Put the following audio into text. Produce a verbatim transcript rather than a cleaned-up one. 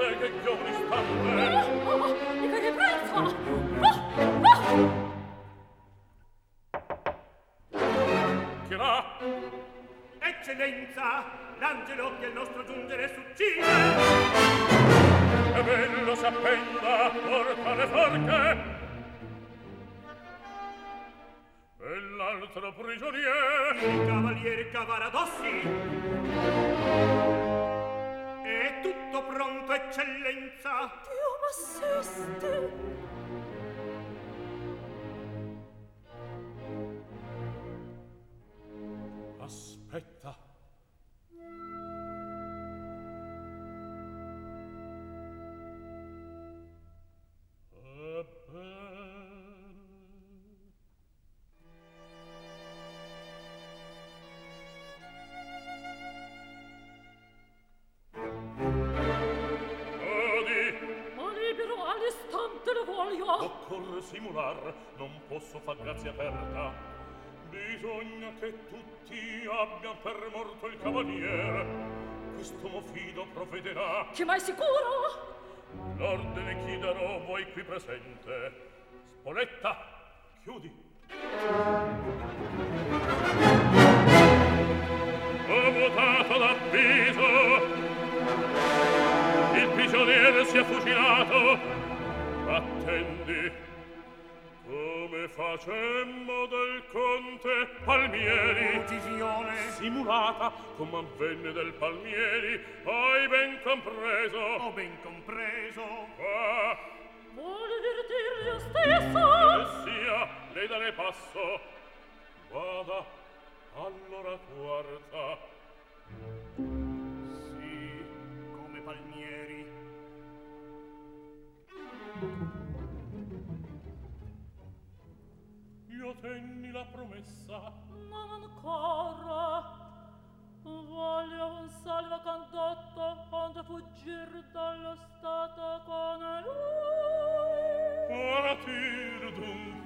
te che chiodi stante. Oh, oh, di che prezzo? Oh, oh! Chi là? Eccellenza, l'angelo che al nostro giungere s'uccide. È bello s'appenda, porta le forche. E l'altro prigioniere, il cavaliere Cavaradossi. È tutto pronto, eccellenza. Dio m'assisti. Aspetta. Occorre simular, non posso far grazia aperta. Bisogna che tutti abbian per morto il cavaliere. Questo mo fido provvederà. Che mai sicuro? L'ordine chiederò voi qui presente. Spoletta, chiudi. Ho votato l'avviso. Il prigioniere si è fucilato. Attendi, come facemmo del conte Palmieri, uccisione simulata come avvenne del Palmieri, hai ben compreso? Ho ben compreso. Ah, vuole dirti io stesso? che sia, lei dare passo. Vada, allora quarta. Sì, come Palmieri. Io tenni la promessa. Non ancora. Voglio un salvo condotto onde fuggir dallo stato con lui. Ora tir dunque